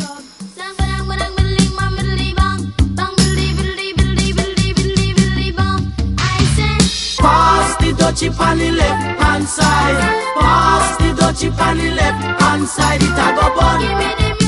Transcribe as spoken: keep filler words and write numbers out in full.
Pass the dutchie on the left hand side. Pass the dutchie on the left hand side. It a go bun.